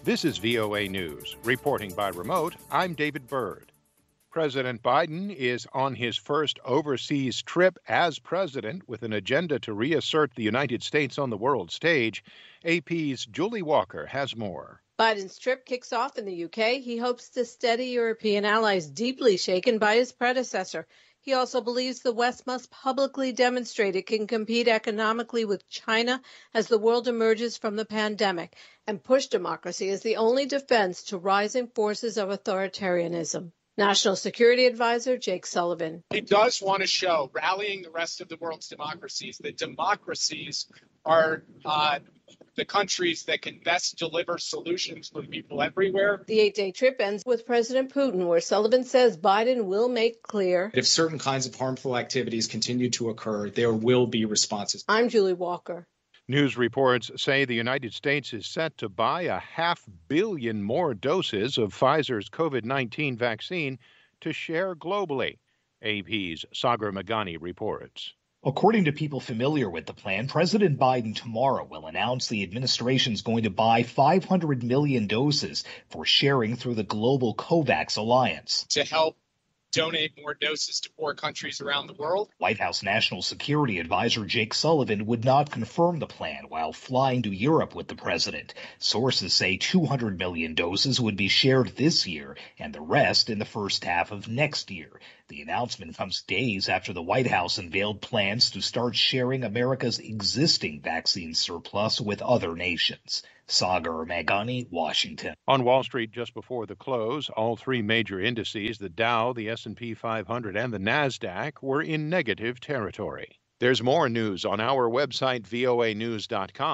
This is VOA News. Reporting by remote, I'm David Byrd. President Biden is on his first overseas trip as president with an agenda to reassert the United States on the world stage. AP's Julie Walker has more. Biden's trip kicks off in the UK. He hopes to steady European allies deeply shaken by his predecessor. He also believes the West must publicly demonstrate it can compete economically with China as the world emerges from the pandemic and push democracy as the only defense to rising forces of authoritarianism. National Security Advisor Jake Sullivan. He does want to show, rallying the rest of the world's democracies, that democracies are the countries that can best deliver solutions for people everywhere. The 8-day trip ends with President Putin, where Sullivan says Biden will make clear, if certain kinds of harmful activities continue to occur, there will be responses. I'm Julie Walker. News reports say the United States is set to buy 500 million more doses of Pfizer's COVID-19 vaccine to share globally. AP's Sagar Meghani reports. According to people familiar with the plan, President Biden tomorrow will announce the administration is going to buy 500 million doses for sharing through the global COVAX alliance. To help donate more doses to poor countries around the world. White House National Security Advisor Jake Sullivan would not confirm the plan while flying to Europe with the president. Sources say 200 million doses would be shared this year and the rest in the first half of next year. The announcement comes days after the White House unveiled plans to start sharing America's existing vaccine surplus with other nations. Sagar Meghani, Washington. On Wall Street just before the close, all three major indices, the Dow, the S&P 500, and the NASDAQ, were in negative territory. There's more news on our website, voanews.com.